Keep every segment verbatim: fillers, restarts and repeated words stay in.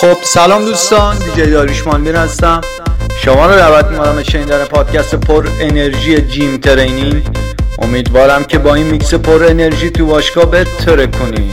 خب سلام دوستان، دیجی داریوش مانبین هستم. شما رو دعوت می‌کنم به شنیدن پادکست پر انرژی جیم ترینینگ. امیدوارم که با این میکس پر انرژی تو باشگاه بهتره کنین.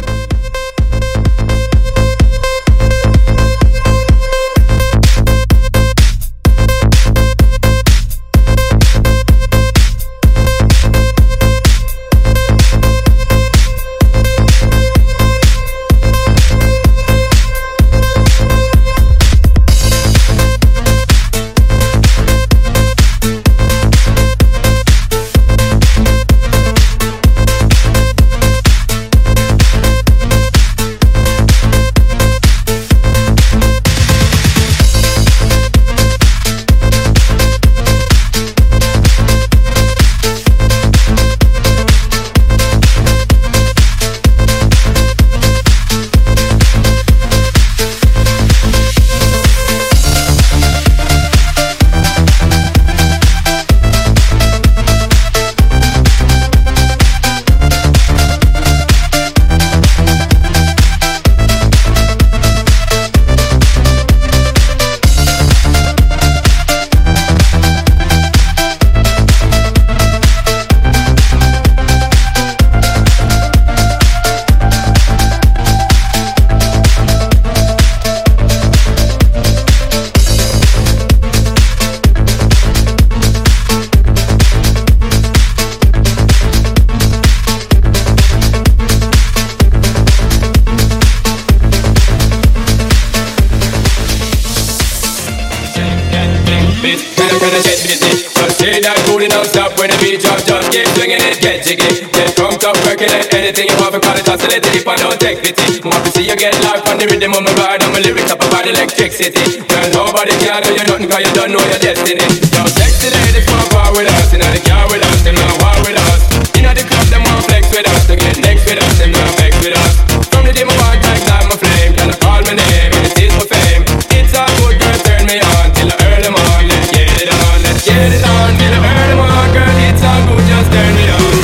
Anything you want, because it's oscillate if I don't take pity. Want to see you get life on the rhythm of my ride, and my lyrics up about electricity. Girl, nobody can do you nothing, cause you don't know your destiny. Yo, sexy ladies want war with us, you know they car with us, them not war with us. You know the club, them want flex with us, to get next with us, them not vex with us. From the day my one time, time my flame, can I call my name, and it is my fame. It's all good, girl, turn me on, till I earn them on. Let's get it on, let's get it on, till I earn them on. Girl, it's all good, just turn me on.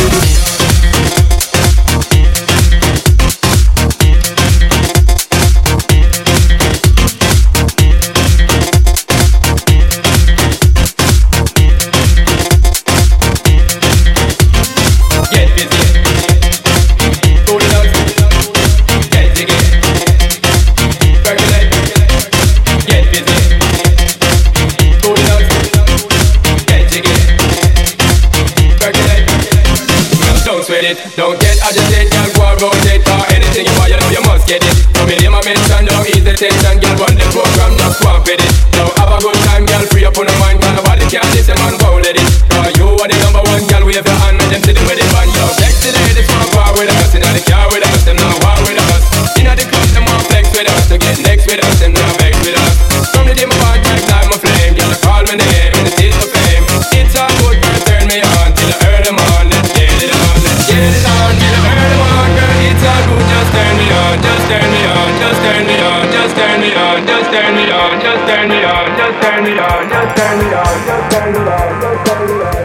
Don't get agitated, girl, go and rotate. Or anything you want, you know you must get it. From me, my mention, don't ease the tension. Girl, run the program, just walk with it. Now have a good time, girl, free up on your mind. Cause nobody can listen, man, go let it. Cause you are the number one, girl, wave your hand. Make them sit with it, man. Yo, sexy ladies want war with us. You know the car with us, them not war with us. You know the club, them want flex with us. To get next with us, them not vex with us. From the day my heart like light my flame. Girl, call my name, and it is my fame. It's all good, girl, turn me on. Till I earn them on, let's get it on. Get it on, till I earn them on, girl, it's all good, just turn me on, just turn me on, just turn me on, just turn me on, just turn me on, just turn me on, just turn me on, just turn me on, just turn me on, just turn me on.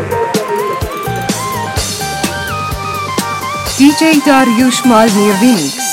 دیجی داریوش مالمیر ریمیکس.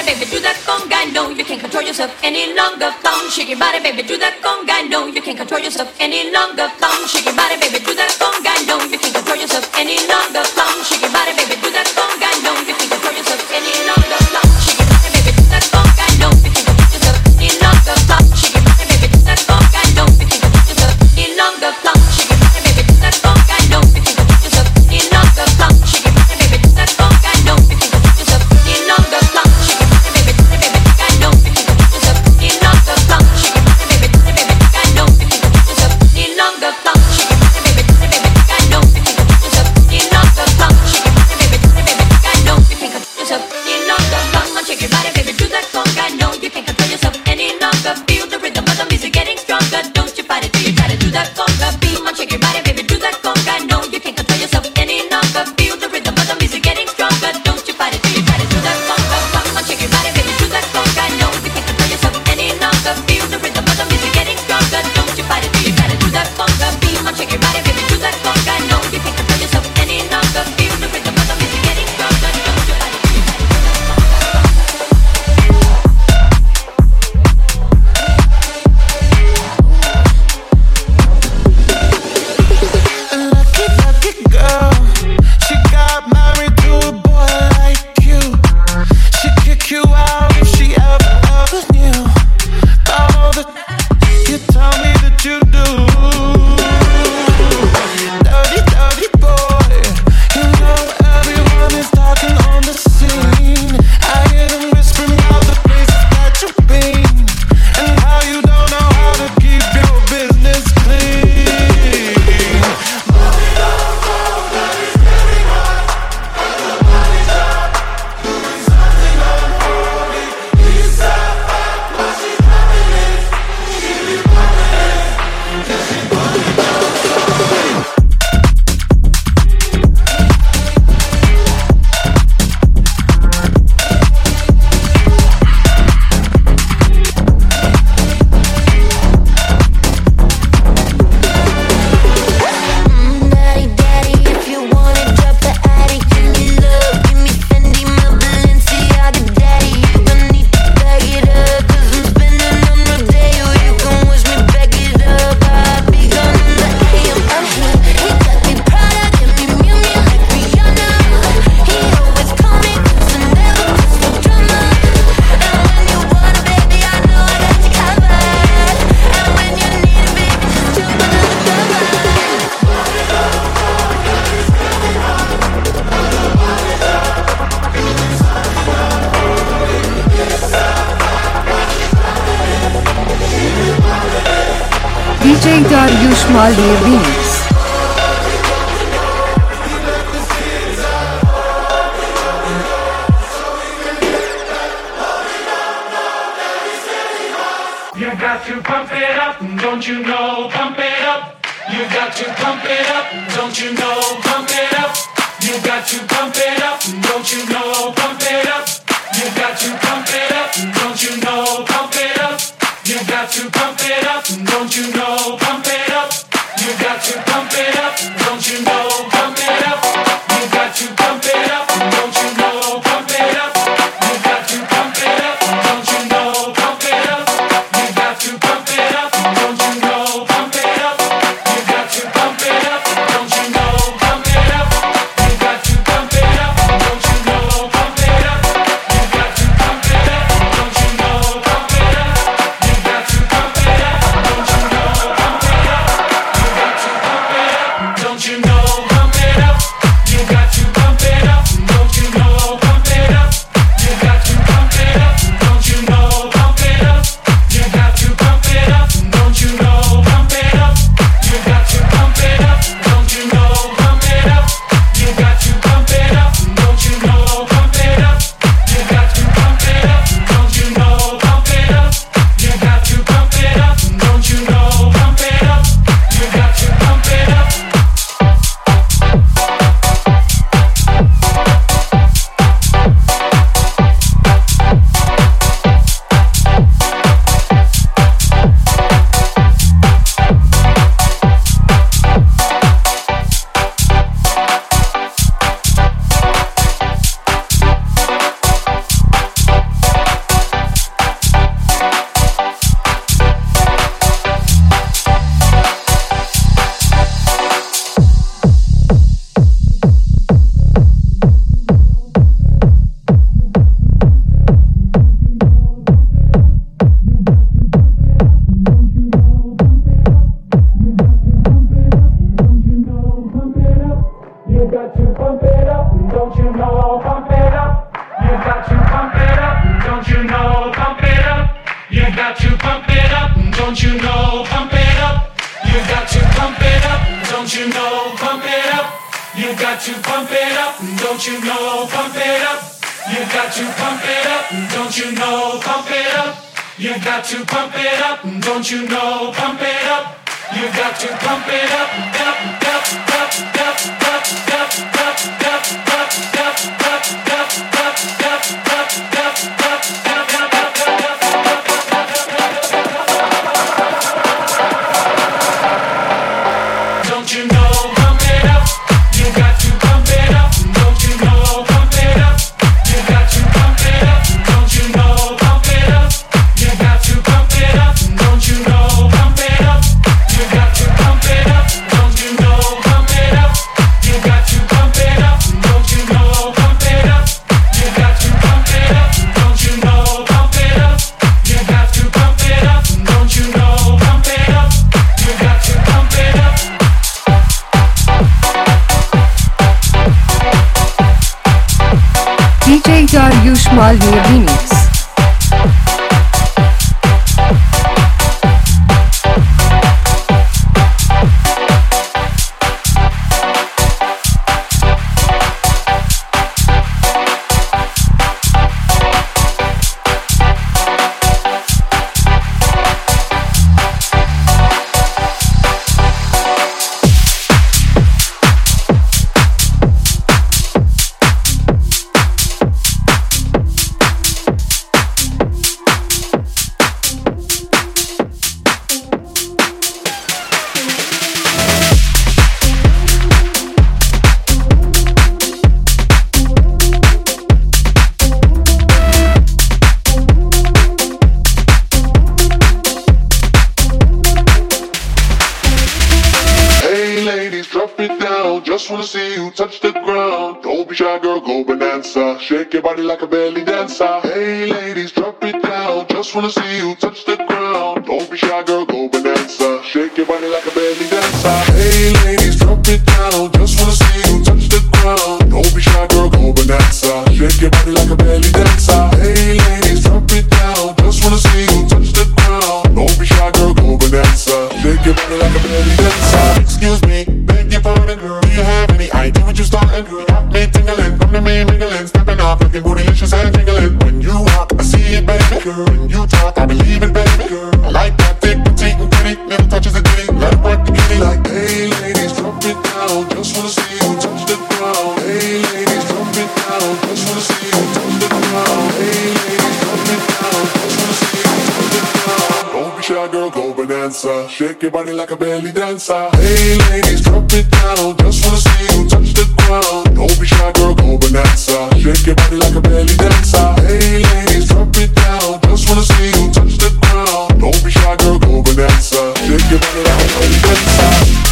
baby, do that conga. No, you can't control yourself any longer. Come, shake your body, baby, do that conga. No, you can't control yourself any longer. Come, shake your body, baby, do that conga. No, you can't control yourself any longer. Come, shake your body, baby, do that conga. No, you can't control yourself any longer. Come, shake your body, baby, do that conga. No, you can't control yourself any longer. Come, shake your body, baby, do that conga. No, you can't control yourself any longer. Come, shake your body, baby, do that conga. No, you can't control yourself any longer. Come, shake your body, baby, do that conga. No, you can't control yourself any longer. Come, shake your body, baby, do that baby, no, you can't control yourself any longer. Come, shake your body, baby, do that baby, no, you can't control yourself any longer. Come, shake your body, baby, do that baby, no, you can't control yourself any longer. Come, shake your body, baby, do that baby, no, you can't control yourself any longer. Come on, shake your body, baby, do that conga. No, you can't control yourself any longer. Feel the rhythm of the music getting stronger. Don't you fight it till you try to do that conga. Beat on, shake your body, baby, do that conga. No, you can't control yourself any longer. Feel the rhythm of the music getting stronger. Don't you fight it till you try to do that conga. Come on, shake your body, baby, do that conga. No, you can't control yourself any longer. Feel the rhythm of the music getting stronger. Don't you fight it till you try to do that conga. Beat on, shake your body, baby, do that conga. No, you can't control yourself any longer. Feel the rhythm of the music getting stronger. Don't you fight it till you try to do that Lucky, lucky girl, she got married to a boy like you. She'd kick you out if she ever, ever knew about all the you tell me that you do. Dirty, dirty boy, you know everyone is talking on the scene. I hear them whispering about the places that you've been and how you don't know how to keep your business clean. Daddy, daddy, if you wanna drop the attic, give me love, give me Fendi, my Balenciaga, daddy. You gon' need to bag it up, 'cause I'm spending on Rodeo. You can wish me back it up, I'll be gone in the A M. I'm here, he got me Prada, give me Miu Miu like Rihanna. He always call me, 'cause I never cause for drama. And when you want it, baby, I know I got you covered. And when you need it, baby, just jump under the cover. D J Dariush Malvi Remix. You got to pump it up, don't you know? Pump it up. You got to pump it up, don't you know? Pump it up. You got to pump it up, don't you know? Pump it up. You got to pump it up, don't you know? Pump it up. You got to pump it up, don't you know? Pump it up. You got to pump it up, don't you know? Pump it up. You got to pump it up, don't you know? Pump it up. You got to pump it up, don't you know? Pump it up. You got to pump it up, don't you know? Pump it up. You got to pump it up, don't you know? Pump it up. You got to pump it up, don't you know? Pump it up. You got to pump it up, don't got to pump it up, don't you know? Pump it up. You got to pump it up, don't you know? Pump it up. You got to pump it up, don't you know? Pump it up. You got to pump it up, don't you know? Pump it up. You got to pump it up, don't you know? Pump it up. You got to pump it up, up, up, up, up, up, up, up, up, up, up, up, don't you know? Pump it up. You got to pump it up, don't you know? Pump it up. You got to pump it up, don't you know? Pump it up. You got to pump it up, don't you know? Pump it up. You got to pump it up, don't you know? Pump it up. You got to pump it up, don't you know? Pump it up. You got to pump it up, don't you know? Pump it up. You got to pump it up, don't you know? Pump it up. You got to pump it up. D J Dariush Malviya Remix. Just wanna see you touch the ground. Don't be shy, girl, go bonanza. Shake your body like a belly dancer. Hey ladies, drop it down. Just wanna see you touch the ground. Don't be shy, girl, go bonanza. Shake your body like a belly dancer. Hey ladies, drop it down. Just wanna see you touch the ground. Don't be shy, girl, go bonanza. Shake your body like a belly dancer. Hey ladies, drop it down. Just wanna see you touch the ground. Don't be shy, girl, go bonanza. Shake your body like a belly dancer. Excuse me, beg your pardon, girl. Do you have any idea what you starting, girl? Got me tingling, come to me mingling, stepping off, looking bootylicious and jingling. When you walk, I see it, baby, girl. When you talk, I believe it, baby, girl. I like that thick, petite, and pretty, little touches of ditty. Let it work the kitty. Like, hey, ladies, drop it down. Just wanna see you touch the ground. Hey, ladies, drop it down. Just wanna see you touch the ground. Hey, ladies, drop it down. Just wanna see you touch the ground. Don't be shy, girl, go bonanza. Shake your body like a belly dancer. Hey, ladies, drop it down. Just wanna see you touch the ground. Don't be shy, girl, go bonanza. Shake your body like a belly dancer. Hey, ladies, drop it down. Just wanna see you touch the ground. Don't be shy, girl, go bonanza. Shake your body like a belly dancer.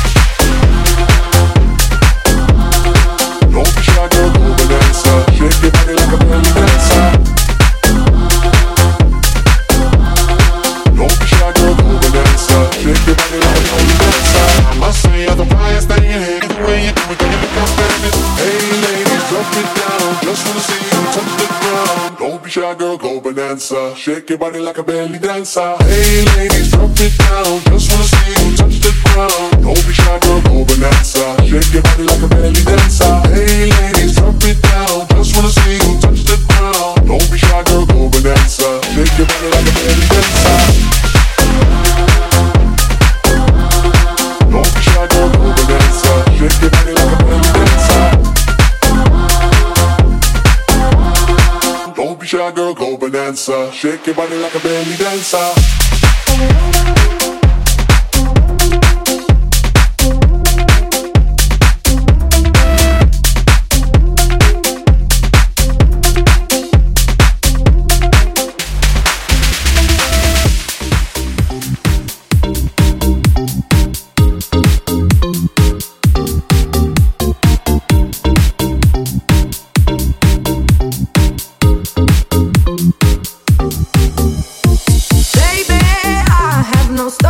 Don't be shy, girl, go bonanza. Shake your body like a belly dancer. Don't be shy, girl, go bonanza. Shake your body like a belly dancer. I must say, you're the flyest thing in here. Either way you do it, you become famous. Hey, ladies, drop it down. Just wanna see you touch the ground. Don't be shy, girl, go bonanza. Shake your body like a belly dancer. Hey, ladies, drop it down. Just wanna see you touch the ground. Don't be shy, girl, go bonanza. Shake your body like a belly dancer. Hey, ladies, drop it down. Just wanna see you touch the ground. Don't be shy, girl, go bonanza. Shake your body like a belly dancer. Don't be shy, girl, go bonanza. Shake your body like a belly dancer. Don't be shy, girl, go bonanza. Shake your body like a belly dancer. Baby, I have no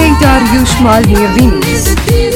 J Dariush Malvi Remix.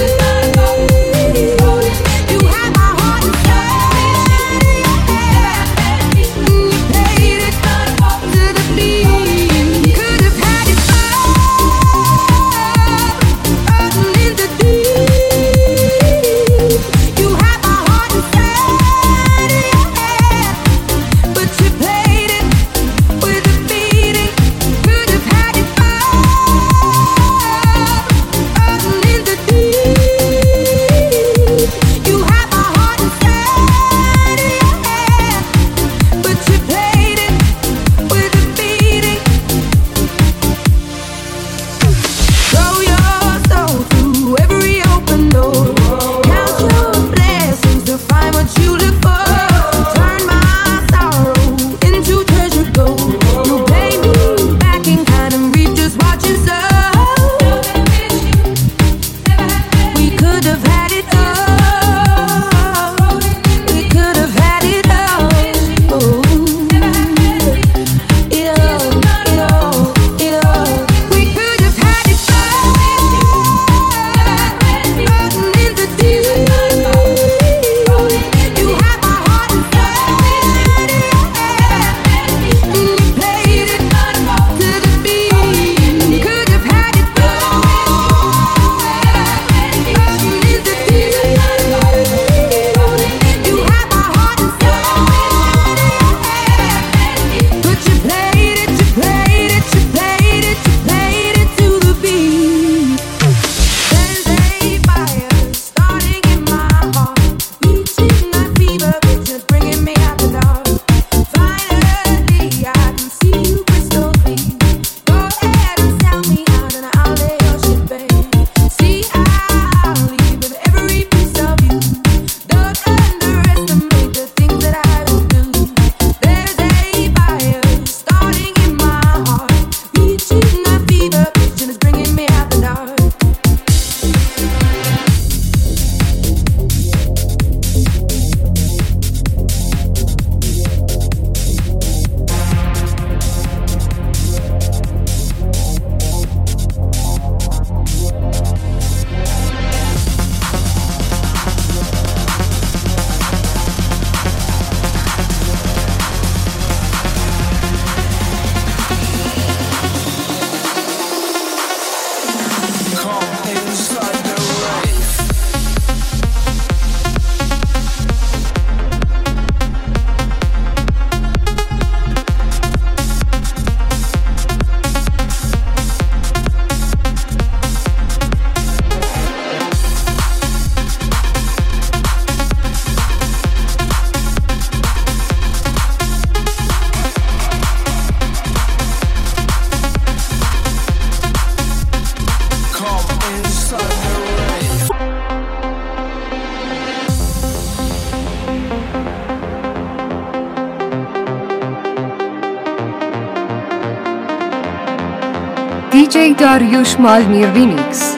D J Dariush Malvi Remix.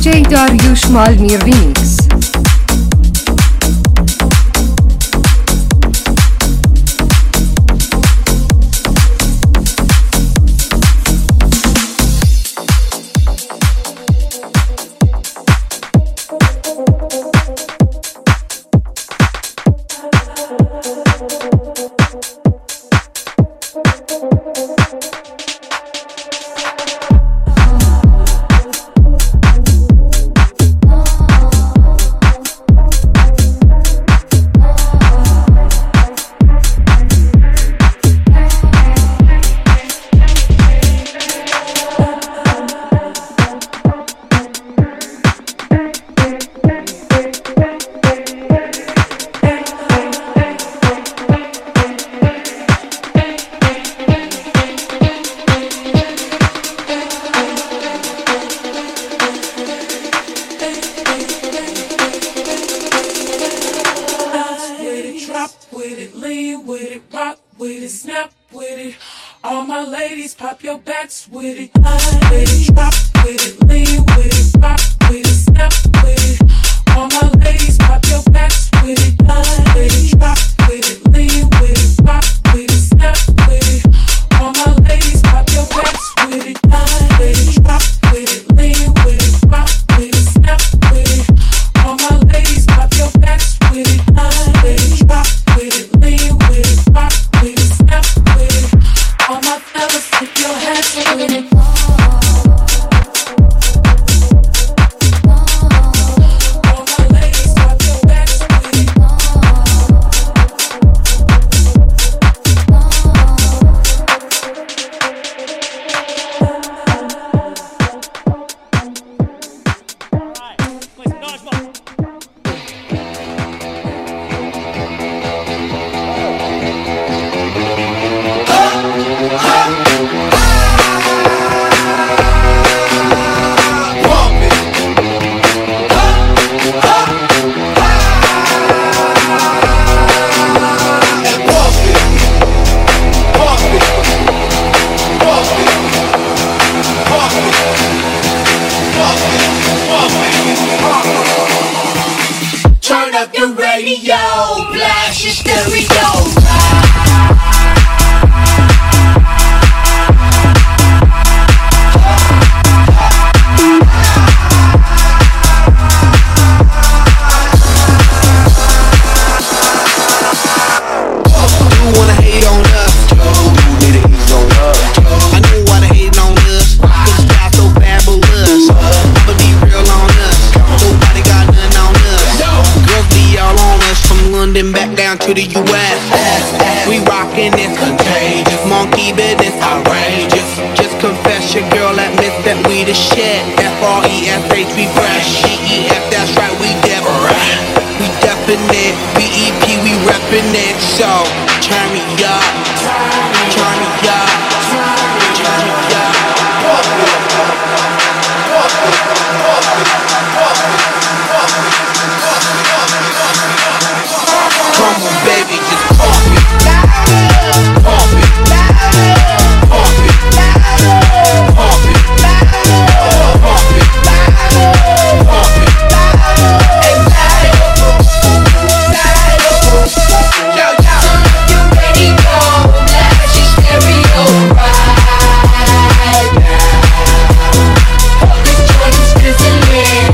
جی داریوش مالمیر ریمیکس. Pop your backs with it, line with it, drop with it, lean with it, rock with it, snap with it. All my ladies, pop your backs with it, line with it, drop with it, lean with it, rock with it, snap with it. All my ladies, pop your backs with it, line with it, drop with it, lean with it, rock with it, snap with it. All my ladies, pop your backs with it, line with it, drop with it, lean with it, rock with it, snap with it. All my fellas, put your hands with it. All my ladies, pop your backs with it. Turn up your radio, blast your stereo. Back down to the U S We rockin' this contagious, monkey business outrageous. Just confess your girl admits that we the shit. F R E S H we fresh, E E F that's right we different. We definite, B E P we reppin' it. So turn me up, turn me up, turn me up. Come on, baby, just pump it, pump it, pump it, pump it, pump it, pump it, yo, yo. Turn up your radio, blast your stereo right now. All this joint is sizzling.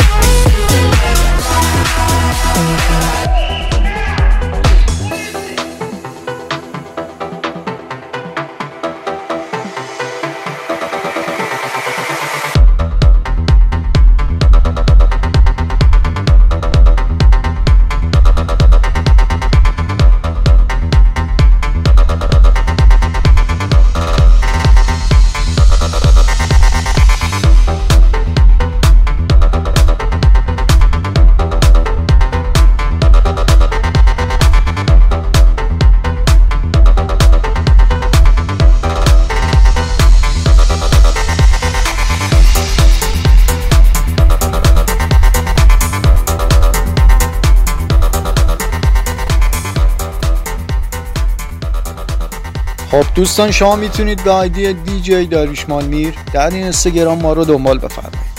خب دوستان، شما میتونید به آیدی دی جی داریوش مالمیر در این اینستاگرام ما رو دنبال بفرمایید.